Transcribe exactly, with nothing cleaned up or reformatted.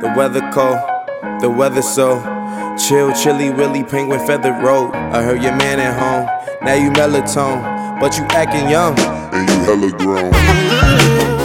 The weather cold, the weather so chill, chilly, willy, penguin, feathered robe. I heard your man at home, now you melatonin, but you acting young, and you hella grown.